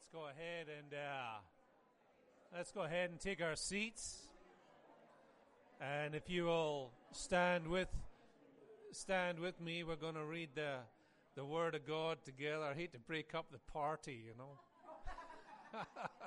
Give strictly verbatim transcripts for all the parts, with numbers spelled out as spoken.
let's go ahead and uh, let's go ahead and take our seats. And if you will stand with stand with me, we're going to read the the Word of God together. I hate to break up the party, you know.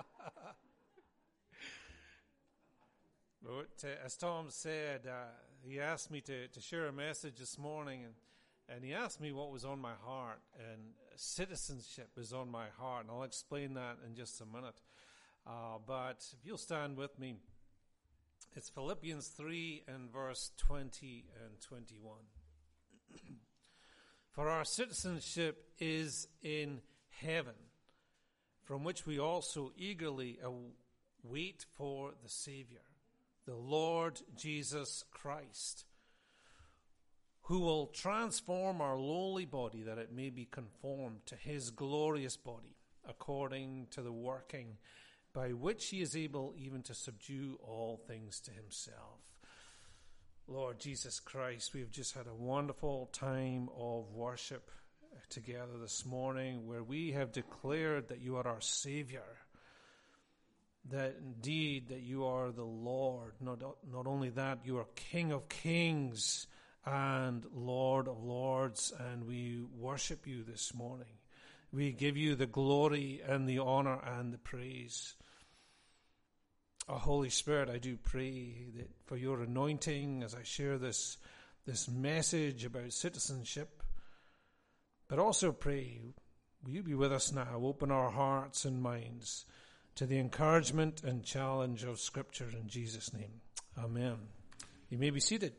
But uh, as Tom said, uh, he asked me to, to share a message this morning, and, and he asked me what was on my heart, and citizenship is on my heart, and I'll explain that in just a minute. Uh, but if you'll stand with me, it's Philippians three and verse twenty and twenty-one. For our citizenship is in heaven, from which we also eagerly await for the Savior, the Lord Jesus Christ, who will transform our lowly body that it may be conformed to his glorious body, according to the working by which he is able even to subdue all things to himself. Lord Jesus Christ, we've just had a wonderful time of worship together this morning where we have declared that you are our Savior, that indeed that you are the Lord. Not, not only that, you are King of kings and Lord of lords, and we worship you this morning. We give you the glory and the honor and the praise. Oh, Holy Spirit, I do pray that for your anointing as I share this, this message about citizenship, but also pray, will you be with us now? Open our hearts and minds to the encouragement and challenge of Scripture in Jesus' name. Amen. You may be seated.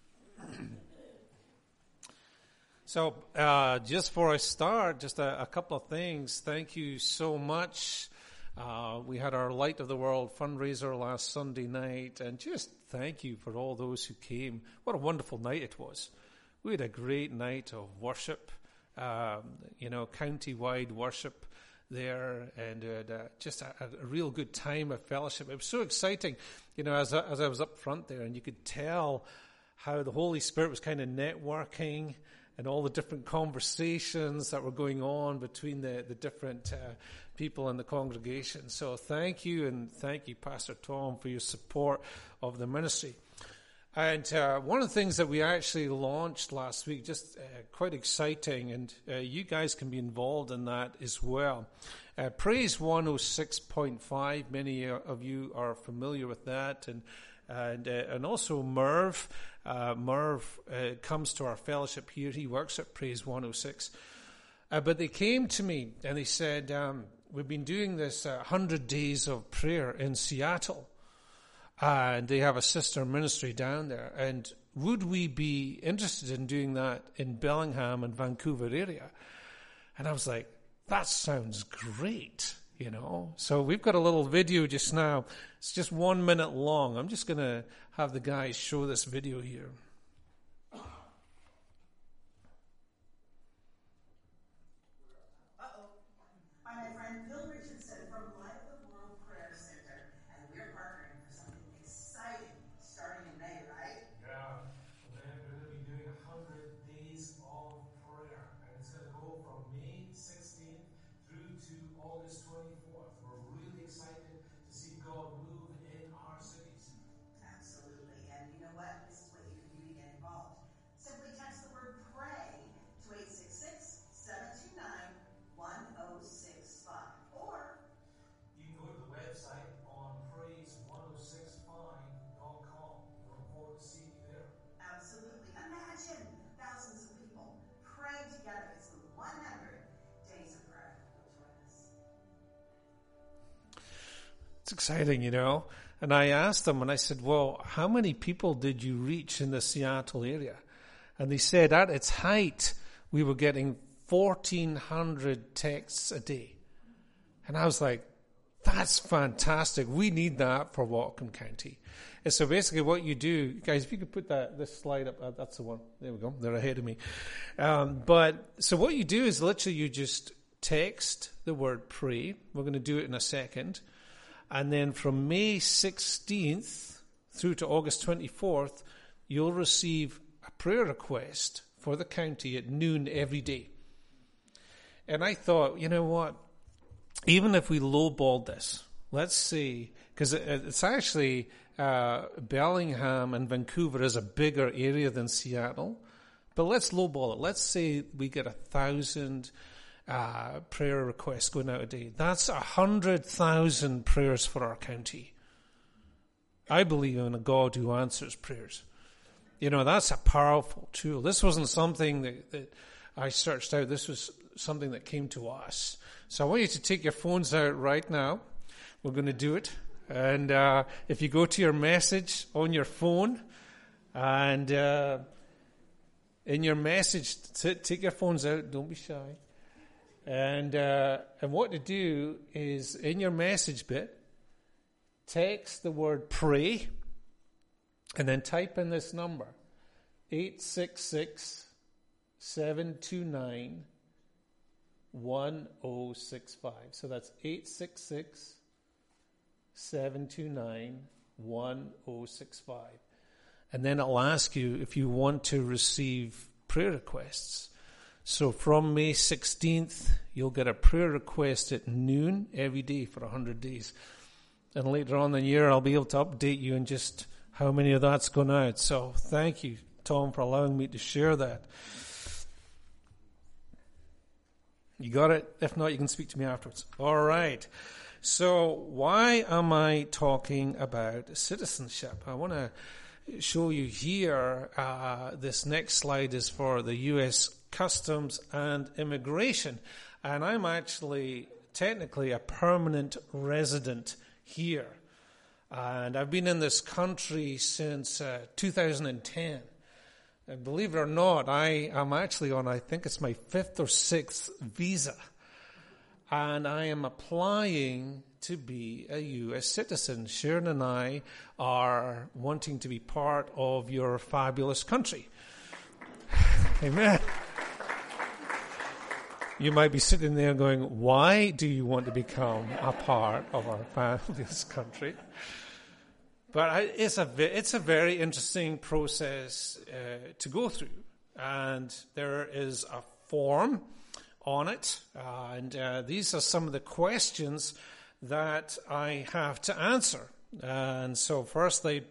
So, uh, just before I start, just a, a couple of things. Thank you so much. Uh, we had our Light of the World fundraiser last Sunday night, and just thank you for all those who came. What a wonderful night it was. We had a great night of worship, um, you know, county-wide worship there, and uh, just a, a real good time of fellowship. It was so exciting, you know, as I, as I was up front there, and you could tell how the Holy Spirit was kind of networking and all the different conversations that were going on between the, the different uh, people in the congregation. So thank you, and thank you, Pastor Tom, for your support of the ministry. And uh, one of the things that we actually launched last week, just uh, quite exciting, and uh, you guys can be involved in that as well. Uh, Praise one oh six point five, many of you are familiar with that, and and uh, and also Merv. Uh, Merv uh, comes to our fellowship here. He works at Praise one oh six. Uh, but they came to me and they said, um, we've been doing this uh, one hundred days of prayer in Seattle. Uh, and they have a sister ministry down there. And would we be interested in doing that in Bellingham and Vancouver area? And I was like, that sounds great, you know. So we've got a little video just now. It's just one minute long. I'm just going to have the guys show this video here. It's exciting, you know. And I asked them, and I said, well, how many people did you reach in the Seattle area? And they said at its height, we were getting fourteen hundred texts a day. And I was like, that's fantastic. We need that for Whatcom County. And so basically what you do, guys, if you could put that this slide up, uh, that's the one. There we go. They're ahead of me. Um, but so what you do is literally you just text the word pray. We're going to do it in a second. And then from May sixteenth through to August twenty-fourth, you'll receive a prayer request for the county at noon every day. And I thought, you know what? even if we lowballed this, let's see, because it, it's actually uh, Bellingham and Vancouver is a bigger area than Seattle, but let's lowball it. Let's say we get a thousand uh, prayer requests going out a day. That's a hundred thousand prayers for our county. I believe in a God who answers prayers. You know, that's a powerful tool. This wasn't something that, that I searched out. This was something that came to us. So I want you to take your phones out right now. We're going to do it. And uh, if you go to your message on your phone, and uh, in your message, t- take your phones out. Don't be shy. And uh, and what to do is, in your message bit, text the word pray, and then type in this number, eight six six, seven two nine, one oh six five. So that's eight six six, seven two nine, one oh six five. And then it'll ask you if you want to receive prayer requests. So from May sixteenth, you'll get a prayer request at noon every day for one hundred days. And later on in the year, I'll be able to update you on just how many of that's gone out. So thank you, Tom, for allowing me to share that. You got it? If not, you can speak to me afterwards. All right. So why am I talking about citizenship? I want to show you here, uh, this next slide is for the U S Customs and Immigration. And I'm actually technically a permanent resident here. And I've been in this country since uh, two thousand ten. And believe it or not, I am actually on, I think it's my fifth or sixth visa. And I am applying to be a U S citizen. Sharon and I are wanting to be part of your fabulous country. Amen. You might be sitting there going, why do you want to become a part of our fabulous country? But it's a, it's a very interesting process uh, to go through. And there is a form on it. Uh, and uh, these are some of the questions that I have to answer. And so firstly,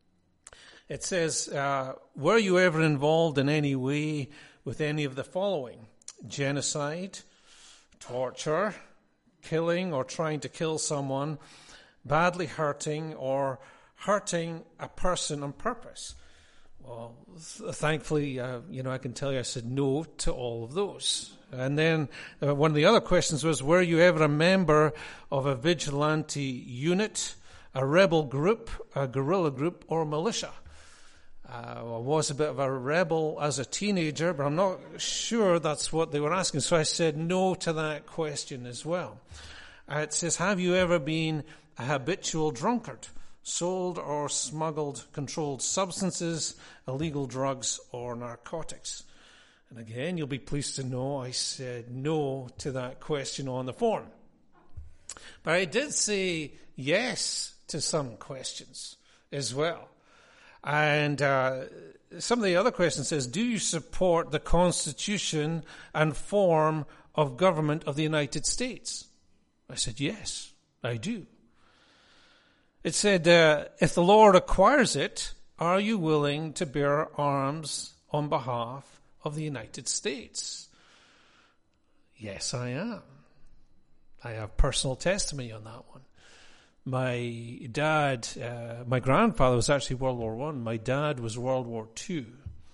it says, uh, were you ever involved in any way with any of the following? Genocide, torture, killing or trying to kill someone, badly hurting or hurting a person on purpose? Well, th- thankfully, uh, you know, I can tell you I said no to all of those. And then uh, one of the other questions was, were you ever a member of a vigilante unit, a rebel group, a guerrilla group, or militia? Uh, I was a bit of a rebel as a teenager, but I'm not sure that's what they were asking. So I said no to that question as well. Uh, it says, have you ever been a habitual drunkard? Sold or smuggled controlled substances, illegal drugs, or narcotics? And again, you'll be pleased to know I said no to that question on the form. But I did say yes to some questions as well. And uh, some of the other questions says, do you support the Constitution and form of government of the United States? I said, yes, I do. It said, uh, if the law requires it, are you willing to bear arms on behalf of the United States? Yes, I am. I have personal testimony on that one. My dad, uh, my grandfather was actually World War One. My dad was World War Two.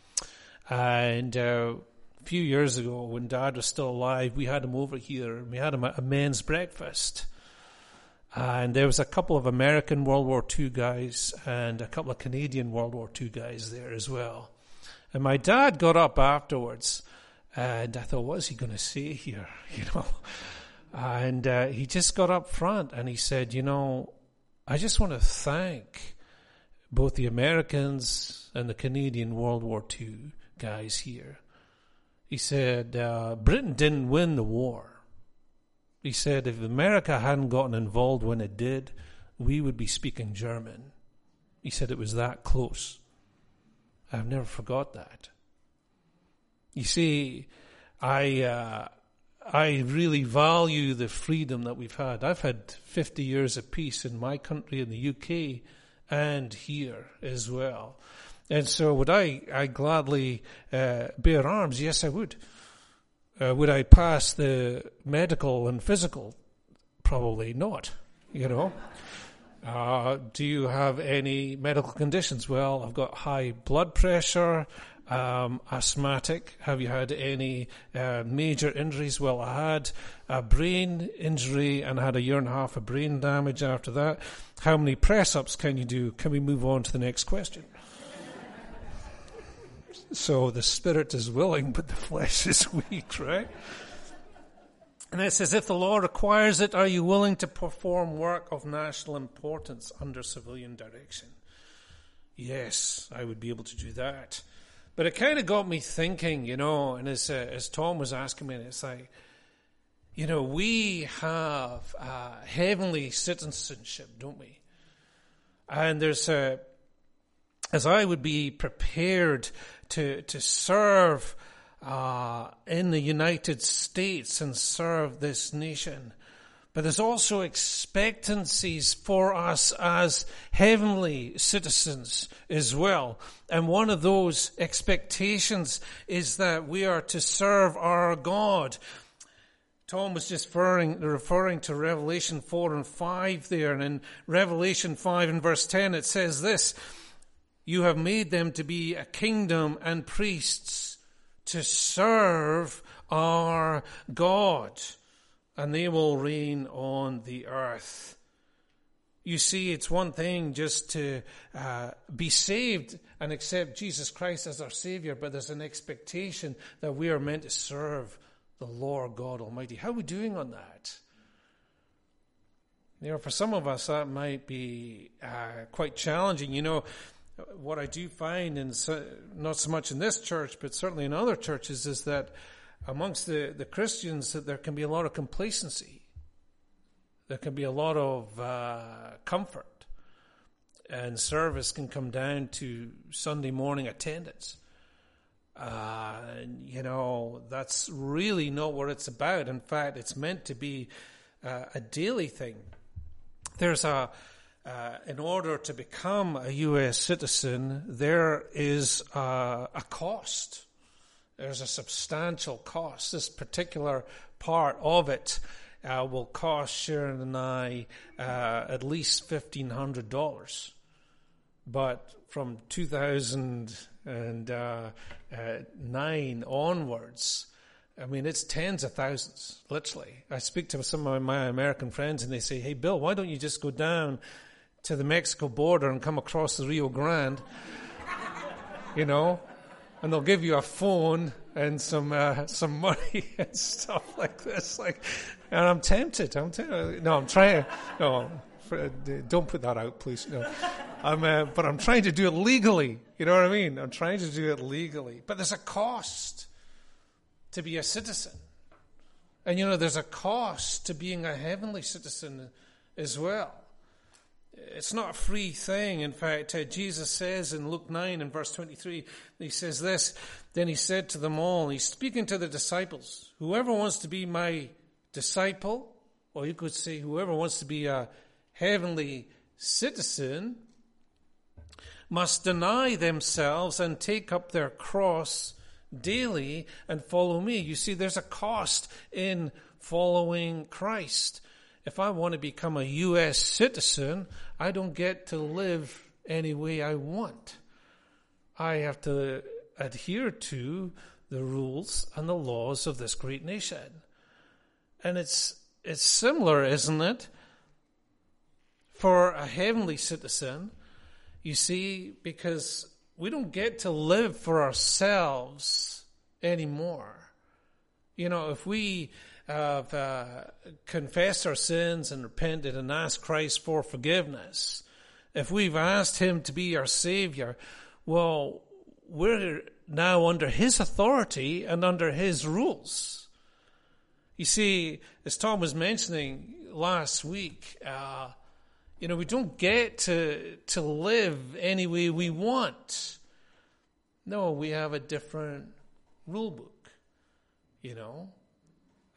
And uh, a few years ago, when Dad was still alive, we had him over here, and we had him at a men's breakfast. And there was a couple of American World War Two guys and a couple of Canadian World War Two guys there as well. And my dad got up afterwards, and I thought, what is he going to say here? You know, and uh, he just got up front and he said, you know, I just want to thank both the Americans and the Canadian World War Two guys here. He said, uh, Britain didn't win the war. He said, if America hadn't gotten involved when it did, we would be speaking German. He said it was that close. I've never forgot that. You see, I uh, I really value the freedom that we've had. I've had fifty years of peace in my country, in the U K, and here as well. And so would I, I gladly uh, bear arms? Yes, I would. Uh, would I pass the medical and physical? Probably not, you know. Uh, do you have any medical conditions? Well, I've got high blood pressure, um, asthmatic. Have you had any uh, major injuries? Well, I had a brain injury and I had a year and a half of brain damage after that. How many press-ups can you do? Can we move on to the next question? So the spirit is willing, but the flesh is weak, right? And it says, if the law requires it, are you willing to perform work of national importance under civilian direction? Yes, I would be able to do that. But it kind of got me thinking, you know, and as, uh, as Tom was asking me, it's like, you know, we have uh, heavenly citizenship, don't we? And there's a, as I would be prepared to to serve uh, in the United States and serve this nation, but there's also expectancies for us as heavenly citizens as well. And one of those expectations is that we are to serve our God. Tom was just referring, referring to Revelation four and five there. And in Revelation five and verse ten, it says this, you have made them to be a kingdom and priests to serve our God, and they will reign on the earth. You see, it's one thing just to uh, be saved and accept Jesus Christ as our Savior, but there's an expectation that we are meant to serve the Lord God Almighty. How are we doing on that? You know, for some of us, that might be uh, quite challenging. You know, what I do find, in so, not so much in this church, but certainly in other churches, is that amongst the, the Christians, that there can be a lot of complacency. There can be a lot of uh, comfort. And service can come down to Sunday morning attendance. Uh, and, you know, that's really not what it's about. In fact, it's meant to be uh, a daily thing. There's a, uh, in order to become a U S citizen, there is a, a cost. There's a substantial cost. This particular part of it uh, will cost Sharon and I uh, at least fifteen hundred dollars. But from two thousand nine onwards, I mean, it's tens of thousands, literally. I speak to some of my American friends and they say, hey, Bill, why don't you just go down to the Mexico border and come across the Rio Grande, you know, and they'll give you a phone and some uh, some money and stuff like this. Like, and I'm tempted. I'm tempted. No, I'm trying. No, don't put that out, please. No, I'm. Uh, but I'm trying to do it legally. You know what I mean? I'm trying to do it legally. But there's a cost to be a citizen, and you know, there's a cost to being a heavenly citizen as well. It's not a free thing. In fact, uh, Jesus says in Luke nine and verse twenty-three, he says this, then he said to them all, he's speaking to the disciples, whoever wants to be my disciple, or you could say whoever wants to be a heavenly citizen, must deny themselves and take up their cross daily and follow me. You see, there's a cost in following Christ. If I want to become a U S citizen, I don't get to live any way I want. I have to adhere to the rules and the laws of this great nation. And it's it's similar, isn't it? For a heavenly citizen, you see, because we don't get to live for ourselves anymore. You know, if we have uh, confessed our sins and repented and asked Christ for forgiveness, if we've asked him to be our Savior, well, we're now under his authority and under his rules. You see, as Tom was mentioning last week, uh, you know, we don't get to to live any way we want. No, we have a different rule book, you know.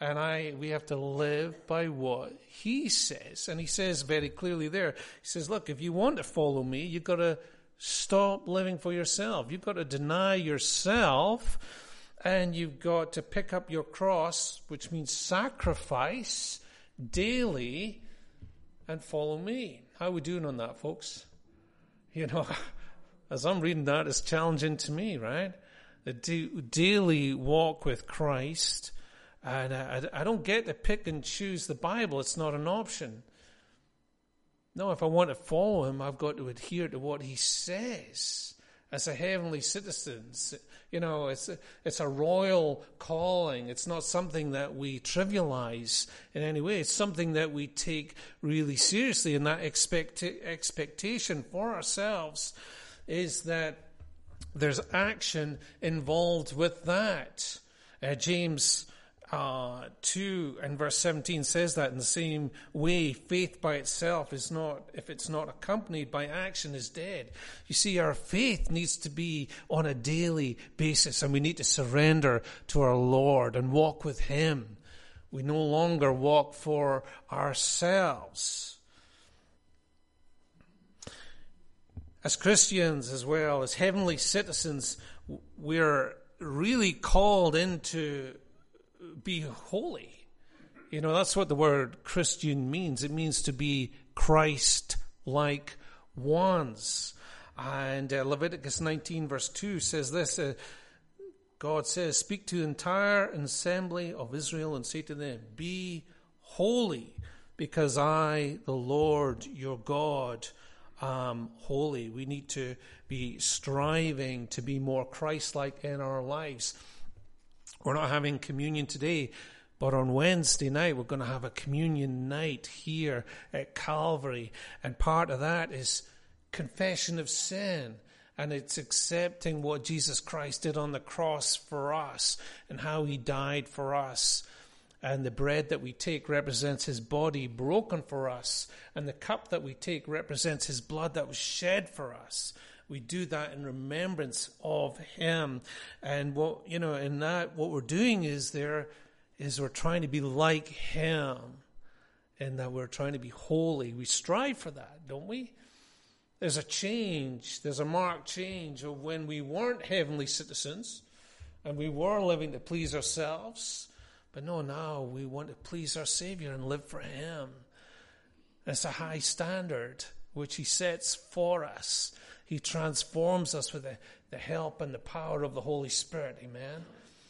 And I, we have to live by what he says. And he says very clearly there, he says, look, if you want to follow me, you've got to stop living for yourself. You've got to deny yourself, and you've got to pick up your cross, which means sacrifice, daily, and follow me. How are we doing on that, folks? You know, as I'm reading that, it's challenging to me, right? The daily walk with Christ. And I, I don't get to pick and choose the Bible. It's not an option. No, if I want to follow him, I've got to adhere to what he says as a heavenly citizen. You know, it's a, it's a royal calling. It's not something that we trivialize in any way. It's something that we take really seriously. And that expect, expectation for ourselves is that there's action involved with that. Uh, James Uh, two and verse seventeen says that in the same way, faith by itself is not, if it's not accompanied by action, is dead. You see, our faith needs to be on a daily basis, and we need to surrender to our Lord and walk with him. We no longer walk for ourselves. As Christians as well, as heavenly citizens, we're really called into be holy. You know, that's what the word Christian means. It means to be Christ-like ones. And uh, Leviticus nineteen verse two says this, uh, God says, speak to the entire assembly of Israel and say to them, be holy, because I, the Lord your God, am holy. We need to be striving to be more Christ-like in our lives. We're not having communion today, but on Wednesday night we're going to have a communion night here at Calvary. And part of that is confession of sin. And it's accepting what Jesus Christ did on the cross for us and how he died for us. And the bread that we take represents his body broken for us. And the cup that we take represents his blood that was shed for us. We do that in remembrance of him. And what, you know, in that, what we're doing is there, is we're trying to be like him. And that we're trying to be holy. We strive for that, don't we? There's a change. There's a marked change of when we weren't heavenly citizens. And we were living to please ourselves. But no, now we want to please our Savior and live for him. It's a high standard which he sets for us. He transforms us with the, the help and the power of the Holy Spirit. Amen.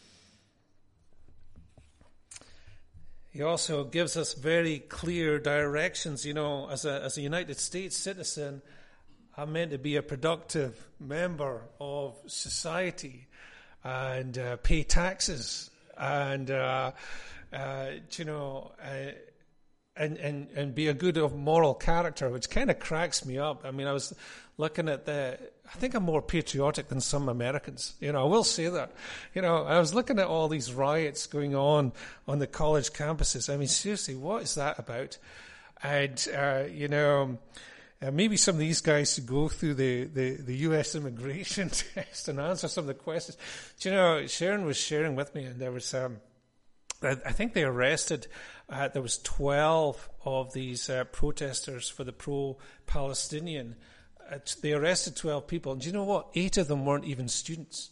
He also gives us very clear directions. You know, as a, as a United States citizen, I'm meant to be a productive member of society and uh, pay taxes and, uh, uh, you know, uh, and, and, and be a good of moral character, which kind of cracks me up. I mean, I was looking at the, I think I'm more patriotic than some Americans. You know, I will say that. You know, I was looking at all these riots going on on the college campuses. I mean, seriously, what is that about? And, uh, you know, uh, maybe some of these guys should go through the, the, the U S immigration test and answer some of the questions. Do you know, Sharon was sharing with me, and there was, um, I, I think they arrested, uh, there was twelve of these uh, protesters for the pro-Palestinian. Uh, they arrested twelve people. And do you know what? Eight of them weren't even students.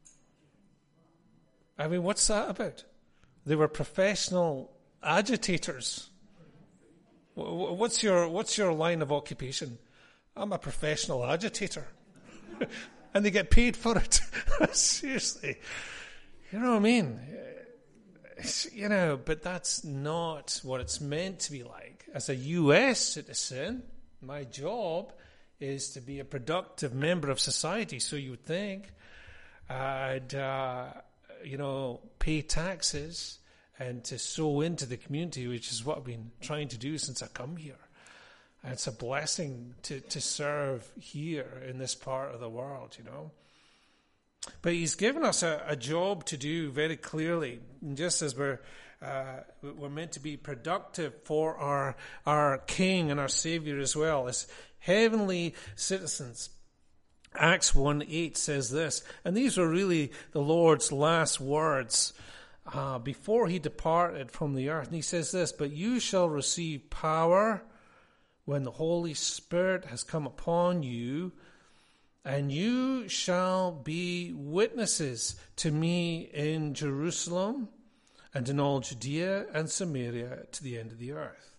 I mean, what's that about? They were professional agitators. What's your, what's your line of occupation? I'm a professional agitator. And they get paid for it. Seriously. You know what I mean? You know, but that's not what it's meant to be like. As a U S citizen, my job is to be a productive member of society, so you would think. And, uh, you know, pay taxes and to sow into the community, which is what I've been trying to do since I come here. And it's a blessing to, to serve here in this part of the world, you know. But he's given us a, a job to do very clearly. And just as we're uh, we're meant to be productive for our our King and our Savior as well, as heavenly citizens. Acts one eight says this, and these were really the Lord's last words. uh, before he departed from the earth. And he says this, "But you shall receive power when the Holy Spirit has come upon you, and you shall be witnesses to me in Jerusalem and in all Judea and Samaria to the end of the earth."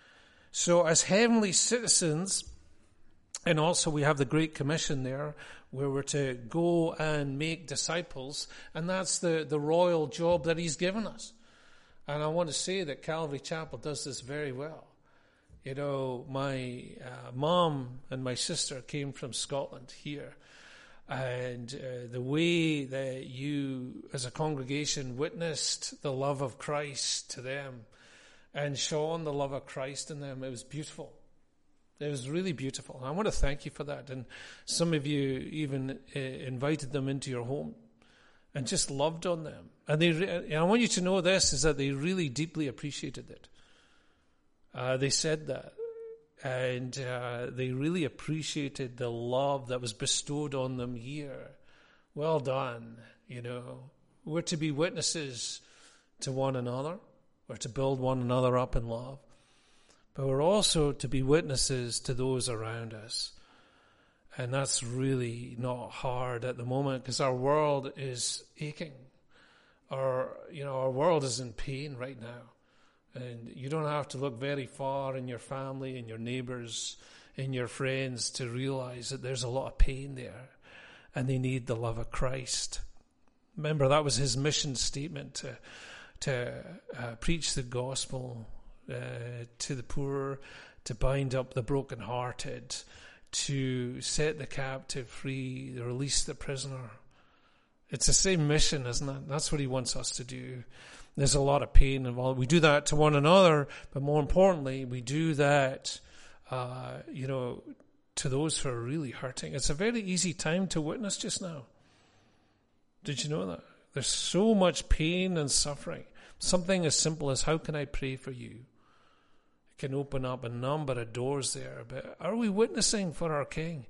So as heavenly citizens, and also we have the Great Commission there, where we're to go and make disciples, and that's the, the royal job that he's given us. And I want to say that Calvary Chapel does this very well. You know, my uh, mom and my sister came from Scotland here, and uh, the way that you, as a congregation, witnessed the love of Christ to them and shone the love of Christ in them, it was beautiful. It was really beautiful. And I want to thank you for that. And some of you even uh, invited them into your home and just loved on them. And they, and I want you to know this, is that they really deeply appreciated it. Uh, they said that. And uh, they really appreciated the love that was bestowed on them here. Well done, you know. We're to be witnesses to one another. We're to build one another up in love. But we're also to be witnesses to those around us. And that's really not hard at the moment, because our world is aching. Our, you know, our world is in pain right now. And you don't have to look very far in your family, in your neighbors, in your friends to realize that there's a lot of pain there. And they need the love of Christ. Remember, that was his mission statement, to, to uh, preach the gospel Uh, to the poor, to bind up the brokenhearted, to set the captive free, to release the prisoner. It's the same mission, isn't it? That's what he wants us to do. There's a lot of pain involved. We do that to one another, but more importantly, we do that, uh, you know, to those who are really hurting. It's a very easy time to witness just now. Did you know that? There's so much pain and suffering. Something as simple as, how can I pray for you? Can open up a number of doors there. But are we witnessing for our King?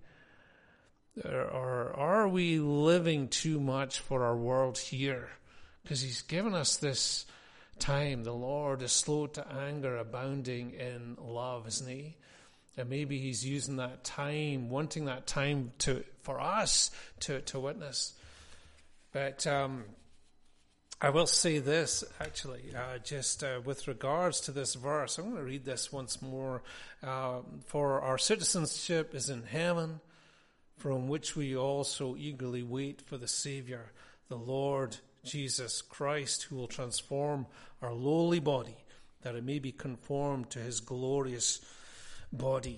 Or, or are we living too much for our world here? Because he's given us this time. The Lord is slow to anger, abounding in love, isn't he? And maybe he's using that time, wanting that time to for us to, to witness. But um I will say this, actually, uh, just uh, with regards to this verse. I'm going to read this once more. Uh, For our citizenship is in heaven, from which we also eagerly wait for the Savior, the Lord Jesus Christ, who will transform our lowly body, that it may be conformed to his glorious body.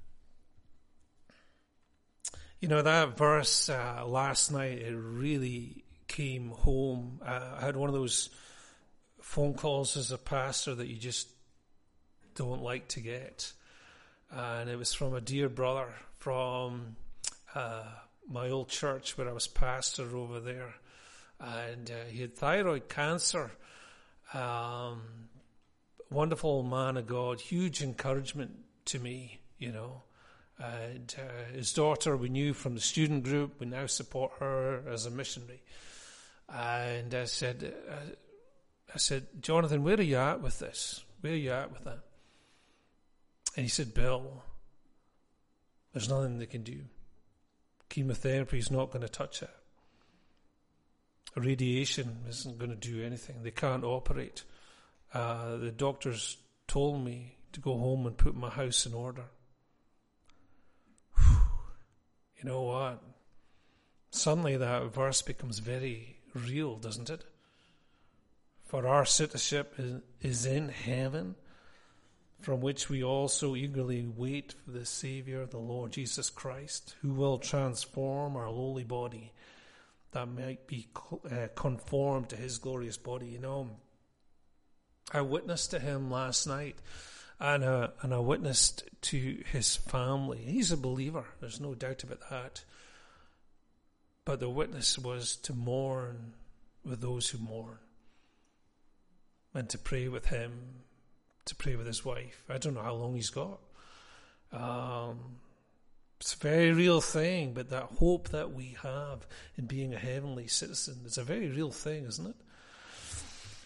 You know, that verse uh, last night, it really came home. Uh, I had one of those phone calls as a pastor that you just don't like to get. And it was from a dear brother from uh, my old church where I was pastor over there. And uh, he had thyroid cancer. Um, wonderful man of God, huge encouragement to me, you know. And uh, his daughter, we knew from the student group. We now support her as a missionary. And I said, uh, I said, Jonathan, where are you at with this? Where are you at with that? And he said, Bill, there's nothing they can do. Chemotherapy is not going to touch it. Radiation isn't going to do anything. They can't operate. Uh, the doctors told me to go home and put my house in order. Whew. You know what? Suddenly that verse becomes very real, doesn't it? For our citizenship is, is in heaven, from which we also eagerly wait for the Savior, the Lord Jesus Christ, who will transform our lowly body, that might be uh, conformed to his glorious body. You know, I witnessed to him last night, and uh, and I witnessed to his family. He's a believer, there's no doubt about that. But the witness was to mourn with those who mourn, and to pray with him, to pray with his wife. I don't know how long he's got. Um, it's a very real thing, but that hope that we have in being a heavenly citizen is a very real thing, isn't it?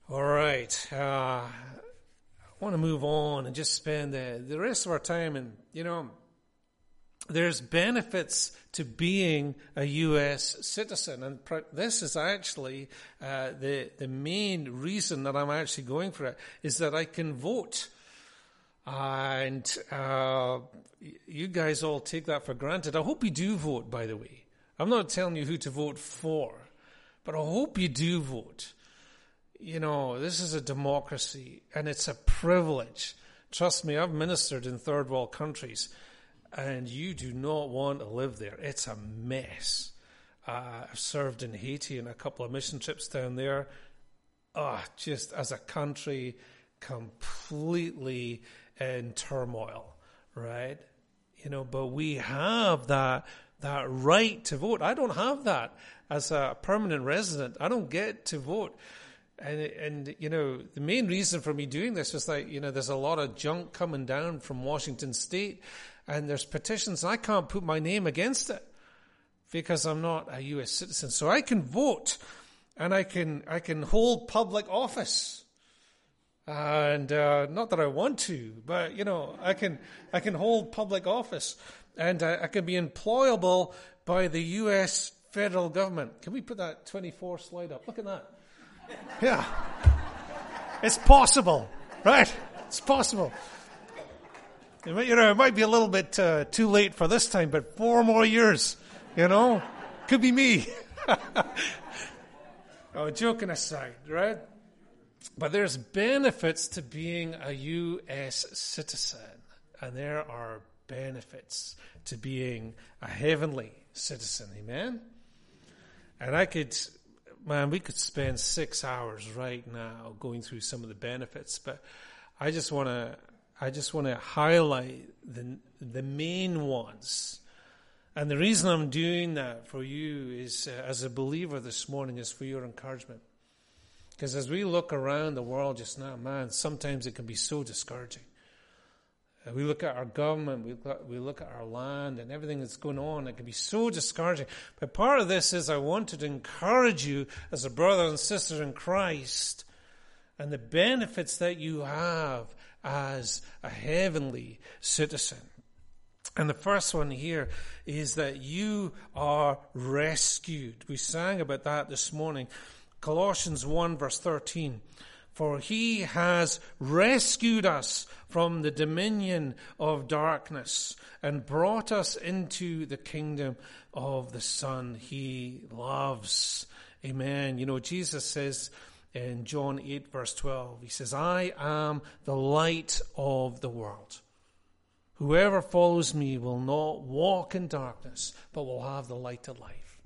All right. Uh, I want to move on and just spend the, the rest of our time. And, you know, there's benefits to being a U S citizen. And pr- this is actually uh, the, the main reason that I'm actually going for it, is that I can vote. And uh, you guys all take that for granted. I hope you do vote, by the way. I'm not telling you who to vote for, but I hope you do vote. You know, this is a democracy, and it's a privilege. Trust me, I've ministered in third world countries, and you do not want to live there. It's a mess. Uh, I've served in Haiti on a couple of mission trips down there. Ah, oh, just as a country, completely in turmoil, right? You know, but we have that that right to vote. I don't have that as a permanent resident. I don't get to vote. And, and, you know, the main reason for me doing this is like, you know, there's a lot of junk coming down from Washington State, and there's petitions, and I can't put my name against it because I'm not a U S citizen. So I can vote, and I can, I can hold public office. And, uh, not that I want to, but, you know, I can, I can hold public office, and I, I can be employable by the U S federal government. Can we put that twenty-four slide up? Look at that. Yeah. It's possible, right? It's possible. It might, you know, it might be a little bit uh, too late for this time, but four more years, you know, could be me. Oh, joking aside, right? But there's benefits to being a U S citizen, and there are benefits to being a heavenly citizen. Amen? And I could... Man, we could spend six hours right now going through some of the benefits, but I just want to, I just want to highlight the the main ones. And the reason I'm doing that for you is, uh, as a believer this morning, is for your encouragement. Because as we look around the world just now, man, sometimes it can be so discouraging. We look at our government, we look, we look at our land and everything that's going on. It can be so discouraging. But part of this is I wanted to encourage you as a brother and sister in Christ and the benefits that you have as a heavenly citizen. And the first one here is that you are rescued. We sang about that this morning. Colossians one verse thirteen. For he has rescued us from the dominion of darkness and brought us into the kingdom of the Son he loves. Amen. You know, Jesus says in John eight verse twelve, he says, I am the light of the world. Whoever follows me will not walk in darkness, but will have the light of life.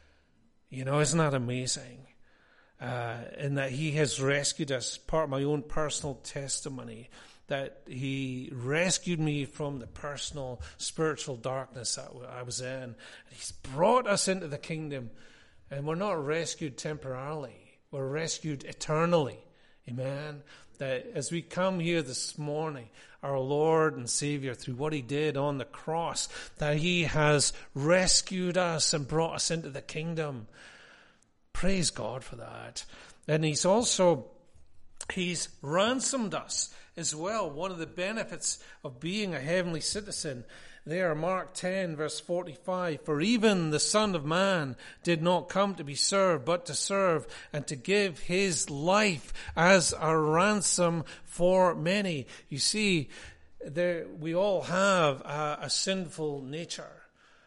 You know, isn't that amazing? Uh, in that he has rescued us, part of my own personal testimony, that he rescued me from the personal spiritual darkness that I was in. And he's brought us into the kingdom, and we're not rescued temporarily. We're rescued eternally. Amen. That as we come here this morning, our Lord and Savior, through what he did on the cross, that he has rescued us and brought us into the kingdom. Praise God for that. And he's also, he's ransomed us as well. One of the benefits of being a heavenly citizen. There, Mark ten verse forty-five, for even the Son of Man did not come to be served, but to serve and to give his life as a ransom for many. You see, there, we all have a, a sinful nature.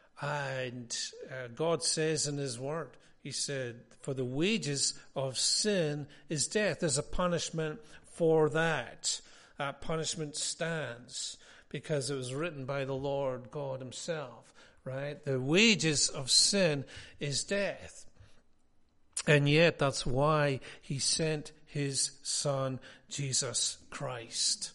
And uh, God says in his word, he said, for the wages of sin is death. There's a punishment for that. That punishment stands because it was written by the Lord God himself, right? The wages of sin is death. And yet that's why he sent his Son, Jesus Christ.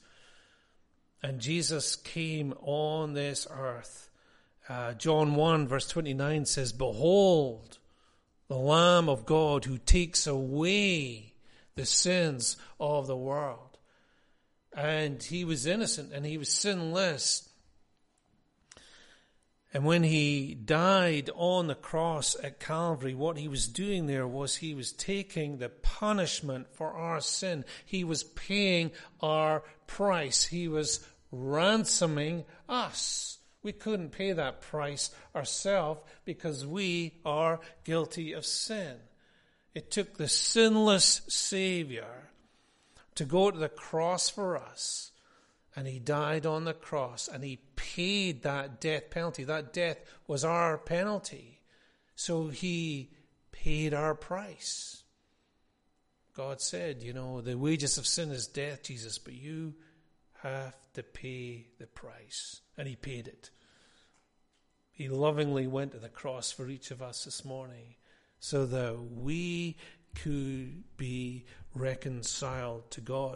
And Jesus came on this earth. Uh, John one verse twenty-nine says, behold, the Lamb of God who takes away the sins of the world. And he was innocent and he was sinless. And when he died on the cross at Calvary, what he was doing there was he was taking the punishment for our sin. He was paying our price. He was ransoming us. We couldn't pay that price ourselves because we are guilty of sin. It took the sinless Savior to go to the cross for us. And he died on the cross, and he paid that death penalty. That death was our penalty. So he paid our price. God said, you know, the wages of sin is death, Jesus, but you have to pay the price. And he paid it. He lovingly went to the cross for each of us this morning so that we could be reconciled to God.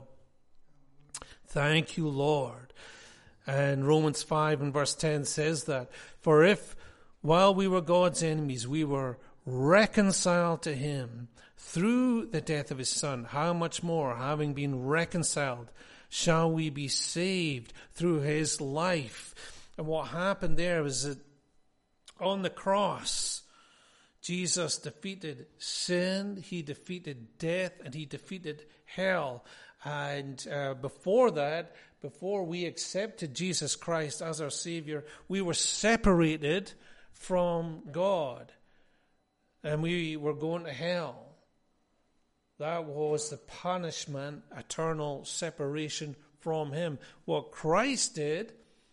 Thank you, Lord. And Romans five and verse ten says that, for if while we were God's enemies, we were reconciled to him through the death of his Son, how much more, having been reconciled, shall we be saved through his life? And what happened there was that on the cross, Jesus defeated sin, he defeated death, and he defeated hell. And uh, before that, before we accepted Jesus Christ as our Savior, we were separated from God. And we were going to hell. That was the punishment, eternal separation from him. What Christ did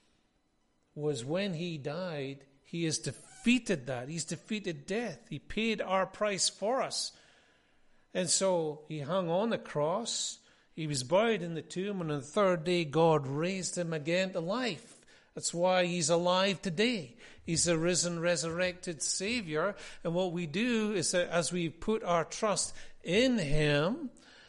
was when he died, he has defeated that. He's defeated death. He paid our price for us. And so he hung on the cross. He was buried in the tomb, and on the third day, God raised him again to life. That's why he's alive today. He's a risen, resurrected Savior. And what we do is that as we put our trust in him,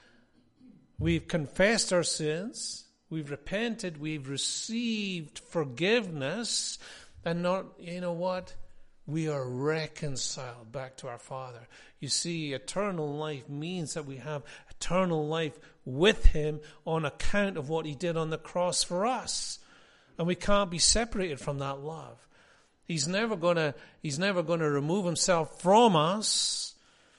we've confessed our sins, we've repented, we've received forgiveness, and not, you know what? We are reconciled back to our Father. You see, eternal life means that we have eternal life with him on account of what he did on the cross for us. And we can't be separated from that love. He's never gonna, he's never gonna remove himself from us.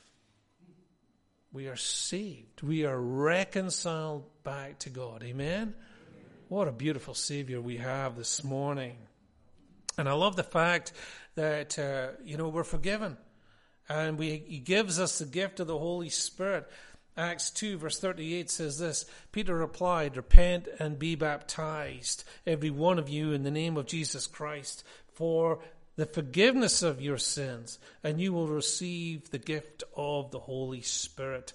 We are saved. We are reconciled back to God. Amen? What a beautiful Savior we have this morning. And I love the fact that, uh, you know, we're forgiven. And we, he gives us the gift of the Holy Spirit. Acts two verse thirty-eight says this, Peter replied, repent and be baptized, every one of you, in the name of Jesus Christ, for the forgiveness of your sins, and you will receive the gift of the Holy Spirit.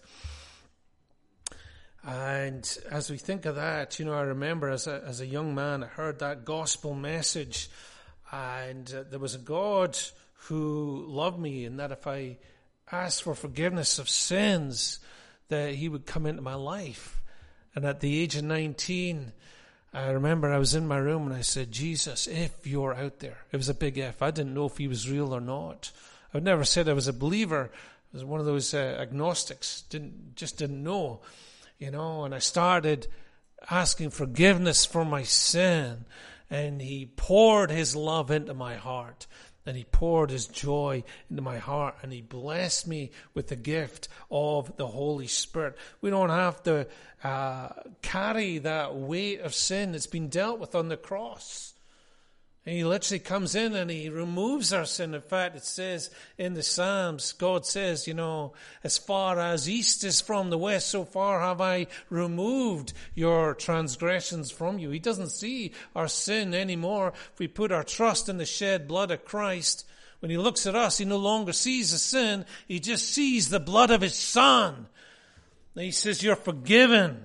And as we think of that, you know, I remember as a, as a young man, I heard that gospel message, and uh, there was a God who loved me, and that if I asked for forgiveness of sins, that he would come into my life. And at the age of nineteen, I remember I was in my room and I said, Jesus, if you're out there. It was a big if. I didn't know if he was real or not. I've never said I was a believer. I was one of those uh, agnostics. Didn't just didn't know, you know. And I started asking forgiveness for my sin, and he poured his love into my heart. And he poured his joy into my heart, and he blessed me with the gift of the Holy Spirit. We don't have to uh, carry that weight of sin that's been dealt with on the cross. And he literally comes in and he removes our sin. In fact, it says in the Psalms, God says, you know, as far as east is from the west, so far have I removed your transgressions from you. He doesn't see our sin anymore. If we put our trust in the shed blood of Christ, when he looks at us, he no longer sees the sin. He just sees the blood of his Son. And he says, you're forgiven.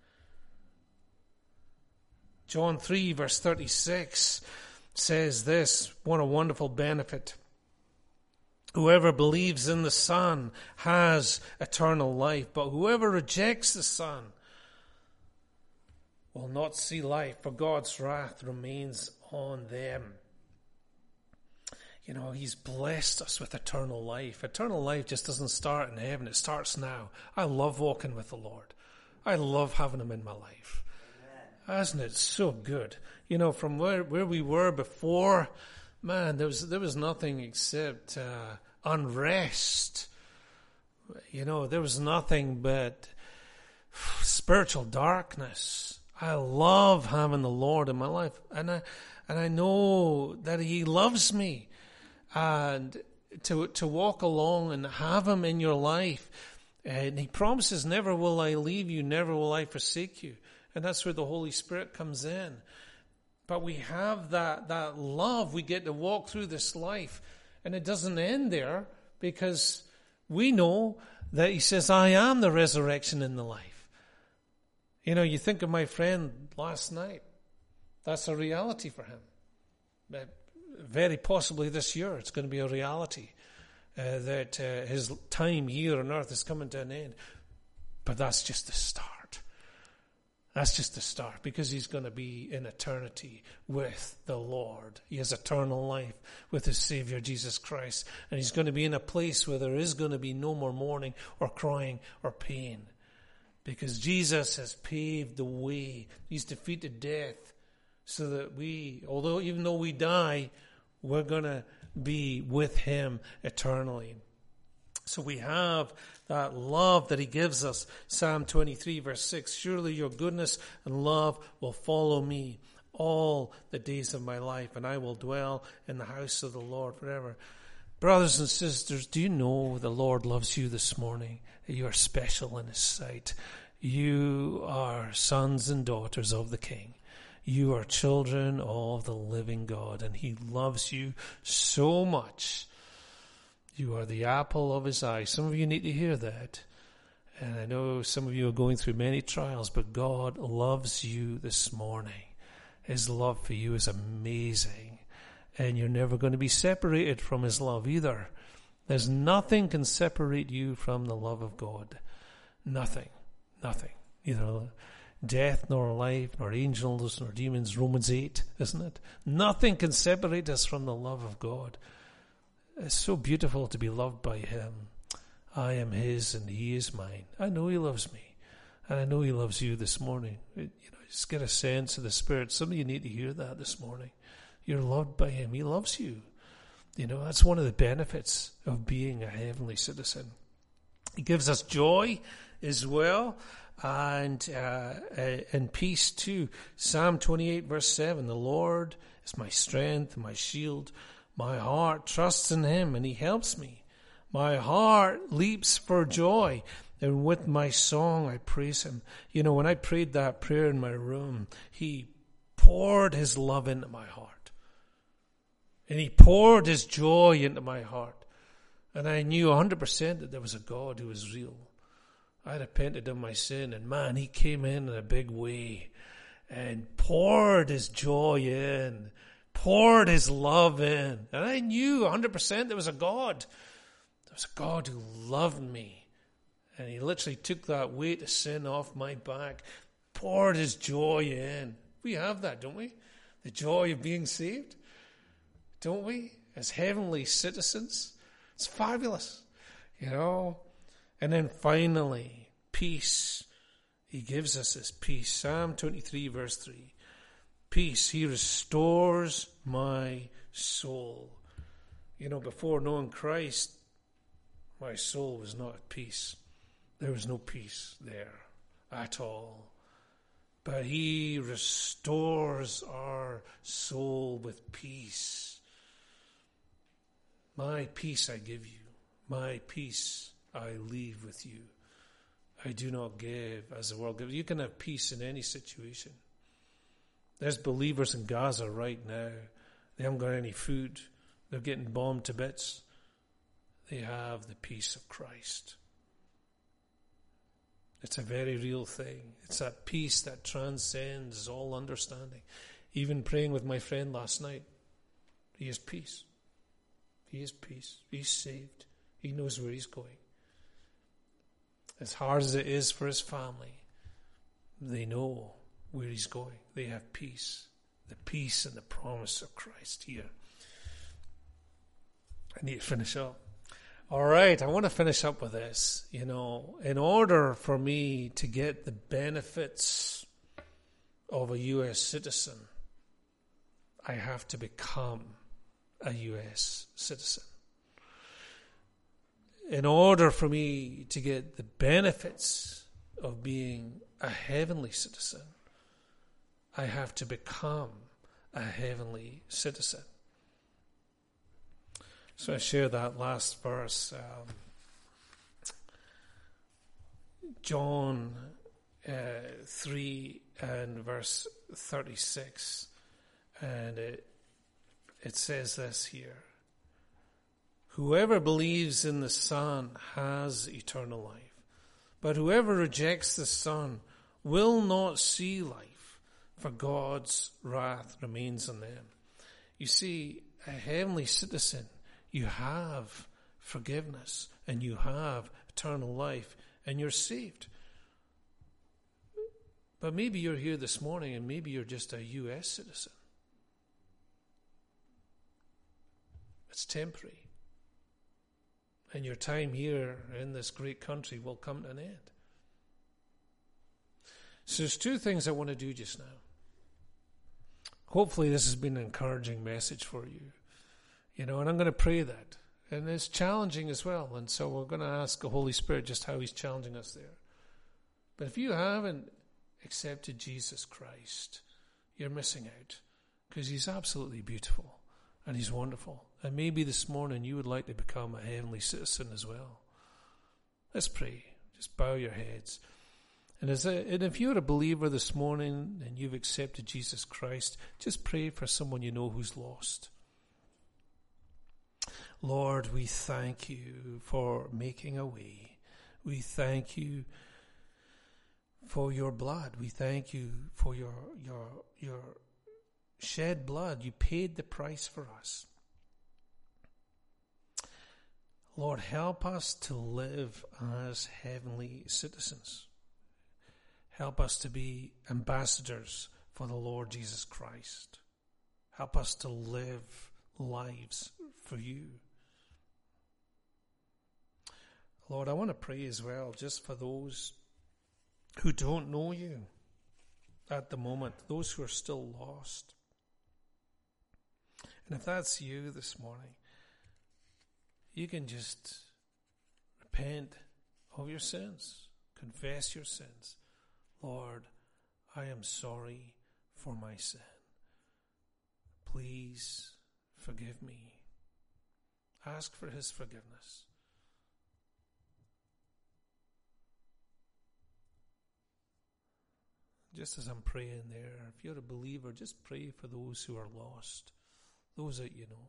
John three verse thirty-six says this, what a wonderful benefit. Whoever believes in the Son has eternal life, but whoever rejects the Son will not see life, for God's wrath remains on them. You know, he's blessed us with eternal life. Eternal life just doesn't start in heaven, it starts now. I love walking with the Lord. I love having him in my life. Isn't it so good? You know, from where, where we were before man, there was there was nothing except uh, unrest. You know, there was nothing but spiritual darkness. I love having the Lord in my life, and I and I know that He loves me, and to to walk along and have Him in your life, and He promises, "Never will I leave you, never will I forsake you," and that's where the Holy Spirit comes in. But we have that that love. We get to walk through this life, and it doesn't end there, because we know that He says, "I am the resurrection and the life." You know, you think of my friend last night. That's a reality for him. Very possibly this year it's going to be a reality uh, that uh, his time here on earth is coming to an end. But that's just the start. That's just the start, because he's going to be in eternity with the Lord. He has eternal life with his Savior, Jesus Christ. And he's going to be in a place where there is going to be no more mourning or crying or pain. Because Jesus has paved the way. He's defeated death, so that we, although even though we die, we're going to be with Him eternally. So we have that love that He gives us. Psalm twenty-three verse six, "Surely your goodness and love will follow me all the days of my life, and I will dwell in the house of the Lord forever." Brothers and sisters, do you know the Lord loves you this morning? You are special in His sight. You are sons and daughters of the King. You are children of the living God, and He loves you so much. You are the apple of His eye. Some of you need to hear that. And I know some of you are going through many trials, but God loves you this morning. His love for you is amazing. And you're never going to be separated from His love either. There's nothing can separate you from the love of God. Nothing. Nothing. Neither death nor life, nor angels nor demons. Romans eight, isn't it? Nothing can separate us from the love of God. It's so beautiful to be loved by Him. I am His and He is mine. I know He loves me. And I know He loves you this morning. You know, just get a sense of the Spirit. Some of you need to hear that this morning. You're loved by Him. He loves you. You know, that's one of the benefits of being a heavenly citizen. He gives us joy as well, and uh, and peace too. Psalm twenty-eight verse seven, "The Lord is my strength, my shield. My heart trusts in Him, and He helps me. My heart leaps for joy, and with my song I praise Him." You know, when I prayed that prayer in my room, He poured His love into my heart. And He poured His joy into my heart. And I knew one hundred percent that there was a God who was real. I repented of my sin, and man, He came in in a big way and poured His joy in, poured His love in. And I knew one hundred percent there was a God. There was a God who loved me. And He literally took that weight of sin off my back, poured His joy in. We have that, don't we? The joy of being saved. Don't we? As heavenly citizens. It's fabulous, you know. And then finally, peace. He gives us His peace. Psalm twenty-three verse three. Peace. He restores my soul. You know, before knowing Christ, my soul was not at peace. There was no peace there at all. But He restores our soul with peace. My peace I give you. My peace I leave with you. I do not give as the world gives. You can have peace in any situation. There's believers in Gaza right now. They haven't got any food. They're getting bombed to bits. They have the peace of Christ. It's a very real thing. It's that peace that transcends all understanding. Even praying with my friend last night, he has peace. He has peace. He's saved. He knows where he's going. As hard as it is for his family, they know where he's going. They have peace. The peace and the promise of Christ here. I need to finish up. All right, I want to finish up with this. You know, in order for me to get the benefits of a U S citizen, I have to become a U S citizen. In order for me to get the benefits of being a heavenly citizen, I have to become a heavenly citizen. So I share that last verse, um, John uh, three and verse thirty-six, and it, it says this here: whoever believes in the Son has eternal life, but whoever rejects the Son will not see life, for God's wrath remains on them. You see, a heavenly citizen, you have forgiveness and you have eternal life and you're saved. But maybe you're here this morning and maybe you're just a U S citizen. It's temporary. And your time here in this great country will come to an end. So there's two things I want to do just now. Hopefully this has been an encouraging message for you. You know, and I'm going to pray that. And it's challenging as well. And so we're going to ask the Holy Spirit just how he's challenging us there. But if you haven't accepted Jesus Christ, you're missing out. Because he's absolutely beautiful. And he's wonderful. And maybe this morning you would like to become a heavenly citizen as well. Let's pray. Just bow your heads. And, as a, and if you're a believer this morning and you've accepted Jesus Christ, just pray for someone you know who's lost. Lord, we thank you for making a way. We thank you for your blood. We thank you for your your your shed blood. You paid the price for us. Lord, help us to live as heavenly citizens. Help us to be ambassadors for the Lord Jesus Christ. Help us to live lives for you. Lord, I want to pray as well just for those who don't know you at the moment, those who are still lost. And if that's you this morning, you can just repent of your sins, confess your sins. Lord, I am sorry for my sin. Please forgive me. Ask for his forgiveness. Just as I'm praying there, if you're a believer, just pray for those who are lost, those that you know.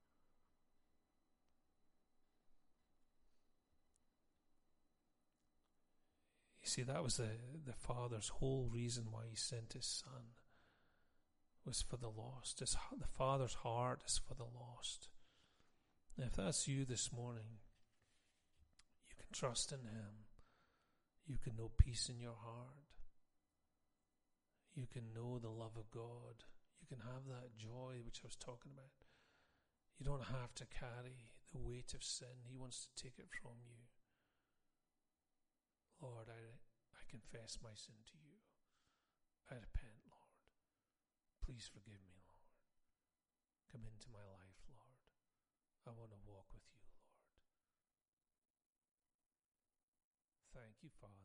You see, that was the, the Father's whole reason why he sent his Son, was for the lost. His, the Father's heart is for the lost. And if that's you this morning, you can trust in him. You can know peace in your heart. You can know the love of God. You can have that joy which I was talking about. You don't have to carry the weight of sin. He wants to take it from you. Lord, I, I confess my sin to you. I repent, Lord. Please forgive me, Lord. Come into my life, Lord. I want to walk with you, Lord. Thank you, Father.